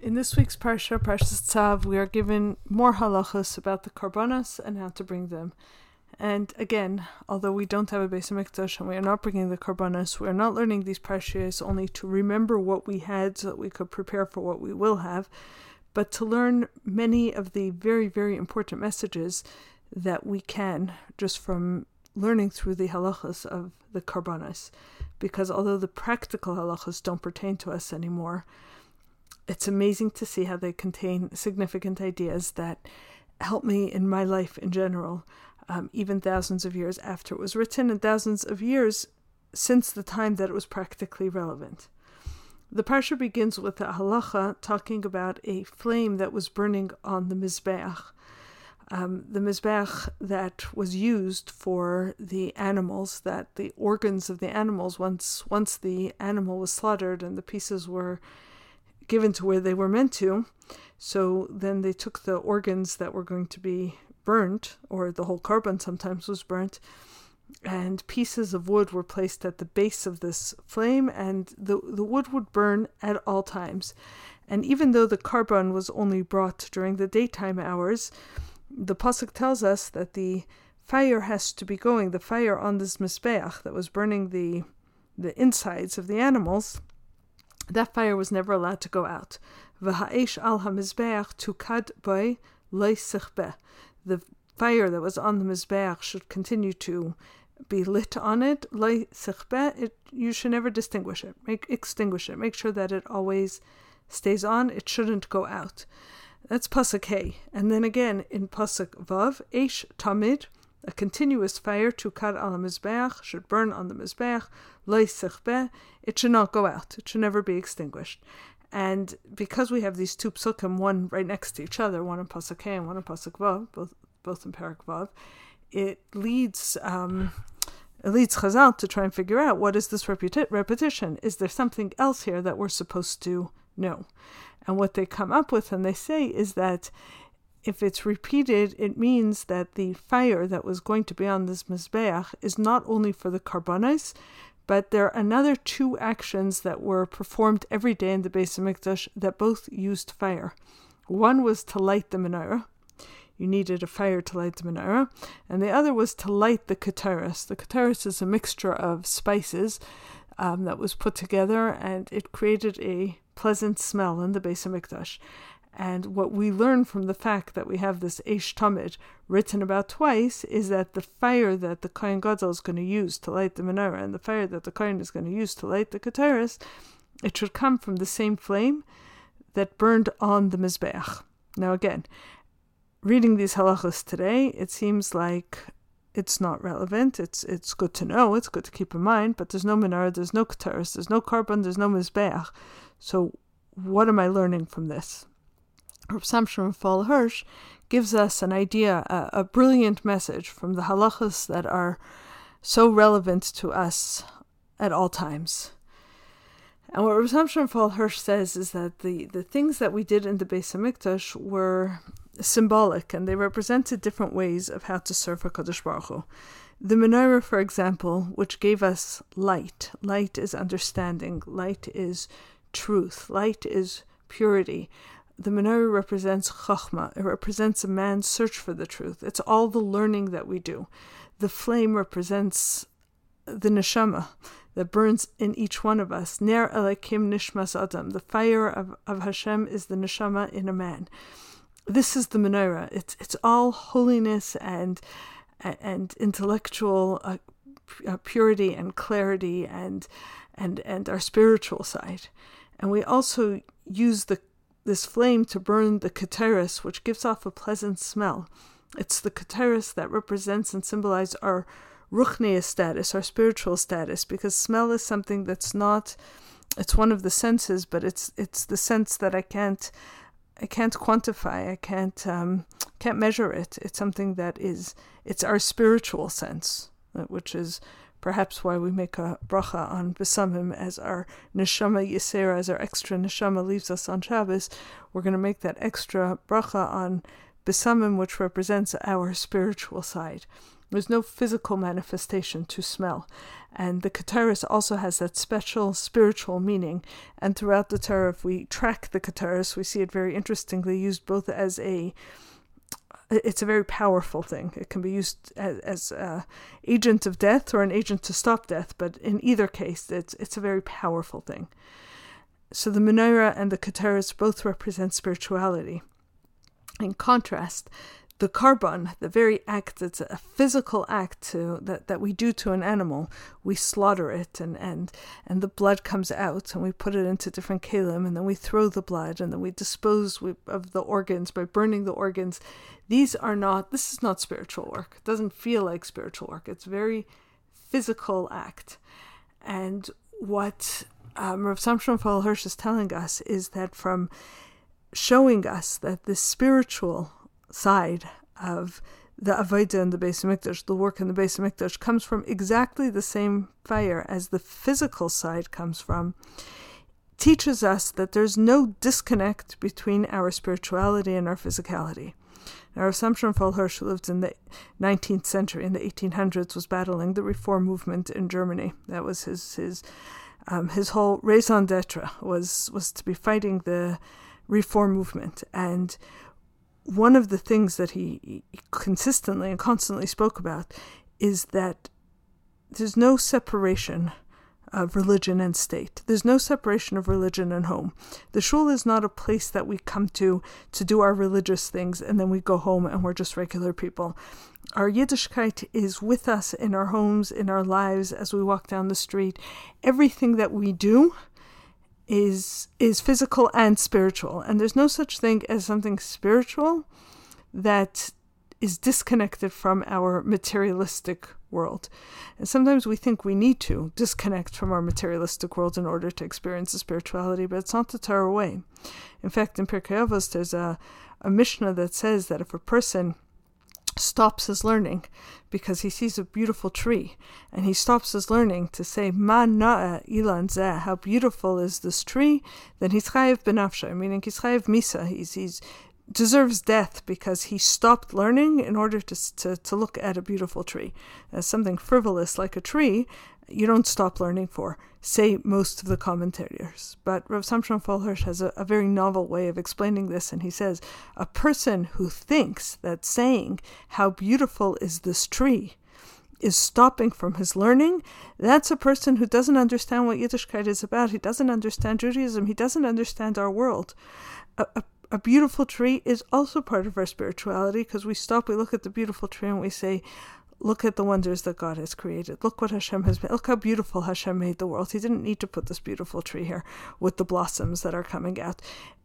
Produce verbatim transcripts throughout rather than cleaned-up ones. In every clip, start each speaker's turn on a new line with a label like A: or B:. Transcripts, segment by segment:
A: In this week's Parsha, Parshas Tzav, we are given more halachas about the karbanos and how to bring them. And again, although we don't have a Beis Hamikdash and we are not bringing the karbanos, we are not learning these parshas only to remember what we had so that we could prepare for what we will have, but to learn many of the very, very important messages that we can just from learning through the halachas of the karbanos. Because although the practical halachas don't pertain to us anymore, it's amazing to see how they contain significant ideas that help me in my life in general, um, even thousands of years after it was written and thousands of years since the time that it was practically relevant. The parsha begins with a halacha talking about a flame that was burning on the mizbeach. Um, the mizbeach that was used for the animals, that the organs of the animals, once once the animal was slaughtered and the pieces were given to where they were meant to, so then they took the organs that were going to be burnt, or the whole korban sometimes was burnt, and pieces of wood were placed at the base of this flame, and the, the wood would burn at all times. And even though the korban was only brought during the daytime hours, the pasuk tells us that the fire has to be going, the fire on this mizbeach that was burning the the insides of the animals, that fire was never allowed to go out. V'ha'esh al ha'mizbeach tukad by leisichbeh. The fire that was on the mizbeach should continue to be lit on it. Leisichbeh, it you should never distinguish it, make extinguish it. Make sure that it always stays on. It shouldn't go out. That's pasuk Hey. And then again in pasuk Vav, Eish tamid, a continuous fire, tukad al mizbeach, should burn on the mizbeach, leisichbeh, it should not go out, it should never be extinguished. And because we have these two psukim, one right next to each other, one in pasuk Hey and one in pasuk Vav, both both in parak Vav, it leads um, it leads Chazal to try and figure out, what is this repeti- repetition? Is there something else here that we're supposed to know? And what they come up with and they say is that if it's repeated, it means that the fire that was going to be on this mizbeach is not only for the karbanos, but there are another two actions that were performed every day in the Beis Hamikdash that both used fire. One was to light the menorah. You needed a fire to light the menorah. And the other was to light the keteris. The keteris is a mixture of spices um, that was put together, and it created a pleasant smell in the Beis Hamikdash. And what we learn from the fact that we have this Eish Tamid written about twice is that the fire that the Kohen Gadol is going to use to light the menorah and the fire that the Kohen is going to use to light the keteris, it should come from the same flame that burned on the Mizbeach. Now again, reading these halachas today, it seems like it's not relevant. It's it's good to know, it's good to keep in mind, but there's no menorah, there's no keteris, there's no korban, there's no Mizbeach. So what am I learning from this? Rav Samson Raphael Hirsch gives us an idea, a, a brilliant message from the halachas that are so relevant to us at all times. And what Rav Samson Raphael Hirsch says is that the, the things that we did in the Beis Hamikdash were symbolic, and they represented different ways of how to serve HaKadosh Baruch Hu. The menorah, for example, which gave us light. Light is understanding. Light is truth. Light is purity. The menorah represents chachma. It represents a man's search for the truth. It's all the learning that we do. The flame represents the neshama that burns in each one of us. Ner Elokim nishmas adam. The fire of, of Hashem is the neshama in a man. This is the menorah. It's it's all holiness and and intellectual uh, purity and clarity and and and our spiritual side. And we also use the this flame to burn the keteris, which gives off a pleasant smell. It's the keteris that represents and symbolizes our ruchniya status, our spiritual status, because smell is something that's not, it's one of the senses, but it's it's the sense that I can't I can't quantify, I can't um, can't measure it. It's something that is, it's our spiritual sense, which is perhaps why we make a bracha on Besamim as our neshama yisera, as our extra neshama leaves us on Shabbos. We're going to make that extra bracha on Besamim, which represents our spiritual side. There's no physical manifestation to smell. And the Keteris also has that special spiritual meaning. And throughout the Torah, if we track the Keteris, we see it very interestingly used both as a, it's a very powerful thing. It can be used as, as an agent of death or an agent to stop death, but in either case, it's it's a very powerful thing. So the menorah and the Keteris both represent spirituality. In contrast, the korban, the very act, it's a physical act to, that, that we do to an animal. We slaughter it and, and, and the blood comes out and we put it into different kelim and then we throw the blood and then we dispose of the organs by burning the organs. These are not, this is not spiritual work. It doesn't feel like spiritual work. It's very physical act. And what um, Rav Samson Raphael Hirsch is telling us is that from showing us that the spiritual side of the Avodah and the Beis HaMikdash, the work in the Beis HaMikdash, comes from exactly the same fire as the physical side comes from, teaches us that there's no disconnect between our spirituality and our physicality. Now, Rav Samson Raphael Hirsch, who lived in the nineteenth century, in the eighteen hundreds, was battling the Reform movement in Germany. That was his his um, his whole raison d'etre, was was to be fighting the Reform movement. And one of the things that he, he consistently and constantly spoke about is that there's no separation of religion and state. There's no separation of religion and home. The shul is not a place that we come to to do our religious things and then we go home and we're just regular people. Our Yiddishkeit is with us in our homes, in our lives, as we walk down the street. Everything that we do is is physical and spiritual, and there's no such thing as something spiritual that is disconnected from our materialistic world. And sometimes we think we need to disconnect from our materialistic world in order to experience the spirituality, but it's not the Torah way. In fact, in Pirkei Avos, there's a, a Mishnah that says that if a person stops his learning because he sees a beautiful tree and he stops his learning to say ma na'a ilan zeh, how beautiful is this tree, then he's chayev benafsha, meaning he's chayev misa, he's he's deserves death because he stopped learning in order to to, to look at a beautiful tree. As something frivolous like a tree, you don't stop learning for, say most of the commentators. But Rav Samson Raphael Hirsch has a, a very novel way of explaining this, and he says, a person who thinks that saying, how beautiful is this tree, is stopping from his learning, that's a person who doesn't understand what Yiddishkeit is about. He doesn't understand Judaism. He doesn't understand our world. A, a, a beautiful tree is also part of our spirituality, because we stop, we look at the beautiful tree, and we say, look at the wonders that God has created. Look what Hashem has made. Look how beautiful Hashem made the world. He didn't need to put this beautiful tree here with the blossoms that are coming out.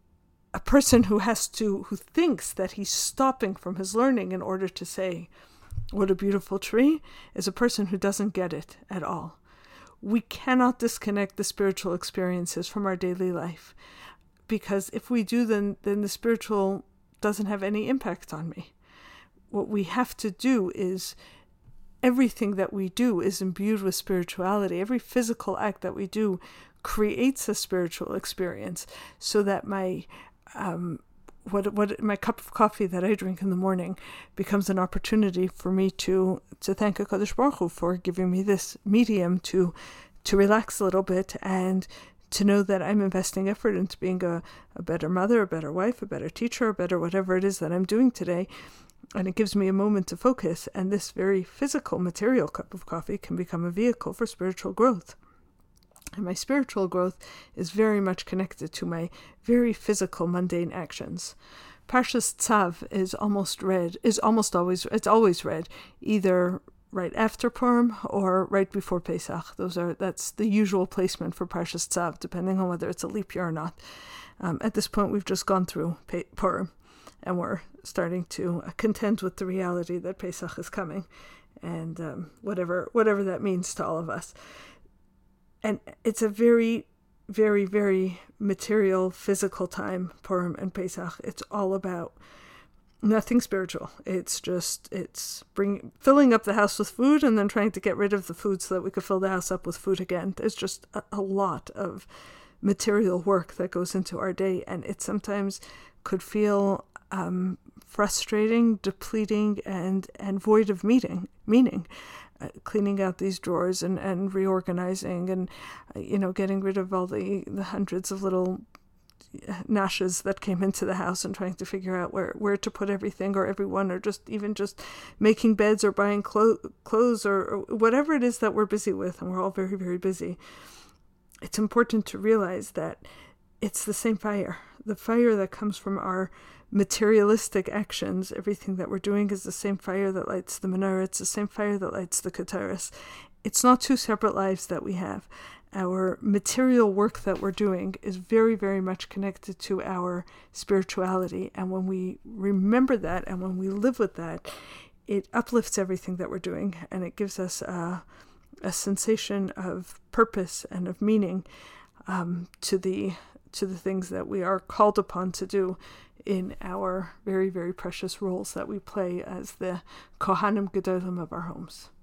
A: A person who has to, who thinks that he's stopping from his learning in order to say, what a beautiful tree, is a person who doesn't get it at all. We cannot disconnect the spiritual experiences from our daily life, because if we do, then, then the spiritual doesn't have any impact on me. What we have to do is, everything that we do is imbued with spirituality. Every physical act that we do creates a spiritual experience, so that my um, what what my cup of coffee that I drink in the morning becomes an opportunity for me to to thank HaKadosh Baruch Hu for giving me this medium to to relax a little bit and to know that I'm investing effort into being a, a better mother, a better wife, a better teacher, a better whatever it is that I'm doing today. And it gives me a moment to focus, and this very physical, material cup of coffee can become a vehicle for spiritual growth. And my spiritual growth is very much connected to my very physical, mundane actions. Parshas Tzav is almost read, is almost always, it's always read, either right after Purim or right before Pesach. Those are, that's the usual placement for Parshas Tzav, depending on whether it's a leap year or not. Um, at this point, we've just gone through Purim, and we're starting to contend with the reality that Pesach is coming, and um, whatever whatever that means to all of us. And it's a very, very, very material, physical time, Purim and Pesach. It's all about nothing spiritual. It's just, it's bring, filling up the house with food and then trying to get rid of the food so that we could fill the house up with food again. There's just a, a lot of material work that goes into our day, and it sometimes could feel um, frustrating, depleting, and, and void of meaning, meaning. Uh, cleaning out these drawers and, and reorganizing and, uh, you know, getting rid of all the, the hundreds of little nashes that came into the house and trying to figure out where, where to put everything or everyone, or just even just making beds or buying clo- clothes or, or whatever it is that we're busy with, and we're all very, very busy. It's important to realize that it's the same fire. The fire that comes from our materialistic actions, everything that we're doing is the same fire that lights the menorah. It's the same fire that lights the Keteris. It's not two separate lives that we have. Our material work that we're doing is very, very much connected to our spirituality. And when we remember that and when we live with that, it uplifts everything that we're doing, and it gives us a, a sensation of purpose and of meaning um, to the to the things that we are called upon to do in our very, very precious roles that we play as the Kohanim Gedolim of our homes.